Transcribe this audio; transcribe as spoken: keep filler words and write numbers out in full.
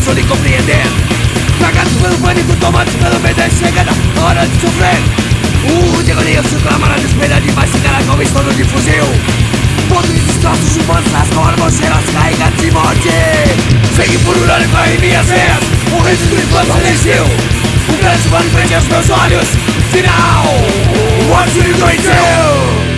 cansou de compreender. Tragados pelo pânico, tomados pelo medo, é chegada a hora de sofrer. O de agonia se clama na desespera de mais chegar como estouro de fuzil. Pontos de destroços humanos rasgam armocheiras carregadas de morte. Sangue pululando corre em minhas veias, o registro de plano resistiu. O grande mano frente aos meus olhos. Final, what you going to do?